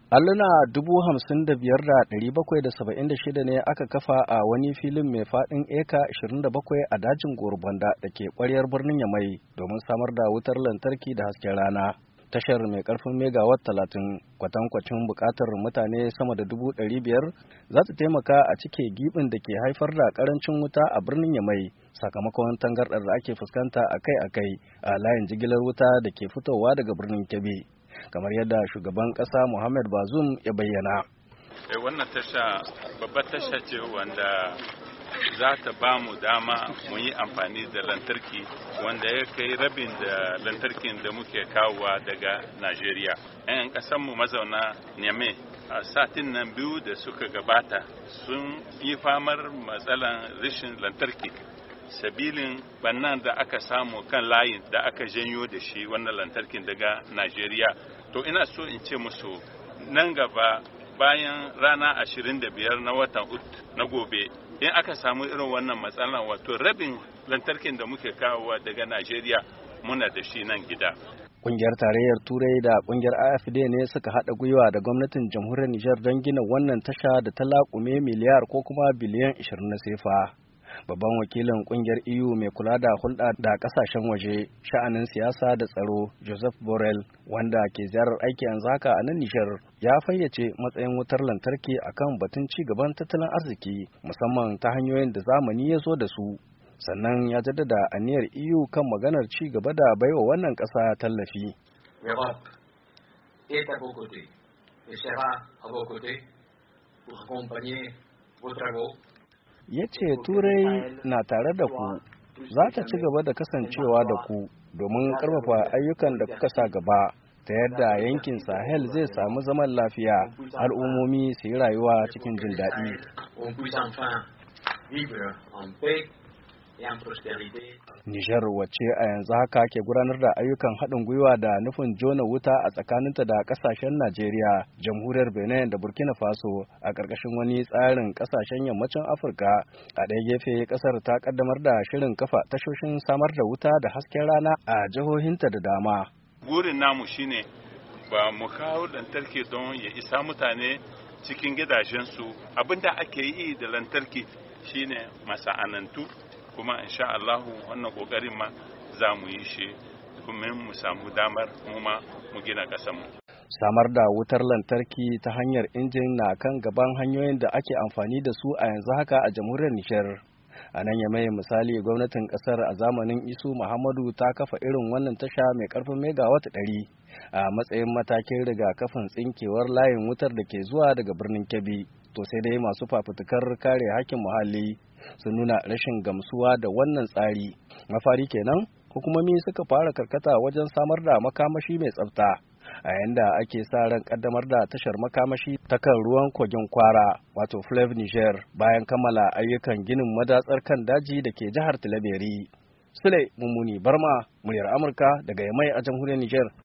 Alluna 55,776 ne aka kafa a wani filin mai faɗin eka 27 a dajin Gorobanda da ke ƙwaryar birnin Yamai domin samar da wutar lantarki da hasken rana. Tashar mai ƙarfin megawatt 30 kwatankwacin buƙatar mutane sama da 500,000 za ta taimaka a cike gibin da ke haifar da ƙarancin wuta a birnin Yamai sakamakon tangardar da ake fuskanta akai-akai a layin jigilar wuta da ke fitowa daga birnin Kebbi. Kamar yadda shugaban ƙasa Muhammad Bazoum ya bayyana. Wannan tasha babbar tasha ce wanda za ta ba mu dama mu yi amfani da lantarki wanda ya kai rabin da lantarkin da muke kawowa daga Najeriya. 'Yan ƙasanmu mazauna Niamey a satin nan biyu da suka gabata sun yi famar matsalan rashin lantarki. Sabilin bannan da aka samu kan layin da aka janyo da shi wannan lantarkin daga Najeriya. To ina so in ce musu nan gaba bayan rana 25 na watan na gobe in aka samu irin wannan matsalan wato rabin lantarkin da muke kawowa daga Najeriya muna da shi nan gida. Kungiyar Tarayyar Turai da kungiyar AFD ne suka haɗa gwiwa da gwamnatin jamhuriyar Nijar don gina wannan tasha da ta laƙume miliyar ko kuma biliyan 20 na sefa. Babban wakilin kungiyar EU mai kula da hulɗa da ƙasashen waje, sha'anin siyasa da tsaro, Joseph Borrell, wanda ke ziyarar aiki yanzu haka a nan Nijar, ya fayyace matsayin wutar lantarki akan batun ci gaban tattalin arziki, musamman ta hanyoyin da zamani ya zo da su. Sannan ya jaddada aniyar EU kan maganar ci gaba da baiwa wannan ƙasa tallafi. L'Europe est à vos côtés et sera à vos côtés pour accompagner vos travaux. Ya ce Turai na tare da ku, za ta ci gaba da kasancewa da ku domin ƙarfafa ayyukan da kuka sa gaba ta yadda yankin Sahel zai samu zaman lafiya, al'ummomi su yi rayuwa cikin jin daɗi. Nijar wacce a yanzu haka ke gudanar da ayyukan haɗin gwiwa da nufin jona wuta a tsakaninta da ƙasashen Najeriya, Jamhuriyar Benin da Burkina Faso a ƙarƙashin wani tsarin ƙasashen yammacin Afirka. A ɗaya gefe ƙasar ta ƙaddamar da shirin kafa tashoshin samar da wuta da hasken rana a jihohinta da dama. Burin namu shine ba mu kawo lantarki don ya isa mutane cikin gidajensu. Abinda ake yi da lantarki shine masana'antu. Kuma insha Allah wannan kokarin ma za mu yi shi domin mu samu damar mu ma mu gina ƙasarmu. Samar da wutar lantarki ta hanyar injin na kan gaban hanyoyin da ake amfani da su a yanzu haka a jamhuriyar Nijar. A nan Yamai misali gwamnatin ƙasar a zamanin Isu Muhammadu ta kafa irin wannan tasha mai ƙarfin megawatt 100 a matsayin matakin rigakafin tsinkewar layin wutar da ke zuwa daga birnin Kebbi. To sai dai masu fafutukar kare hakkin muhalli sun nuna rashin gamsuwa da wannan tsari. Mafari kenan hukumomi suka fara karkata wajen samar da makamashi mai tsafta a yanda ake sa ran kaddamar da tashar makamashi ta kan ruwan kogin Kwara wato Fleuve Niger bayan kammala ayyukan ginin madatsar kan daji da ke jihar Tilaberi. Sule Mummuni Barma, muryar Amurka daga Yamai a jamhuriyar Niger.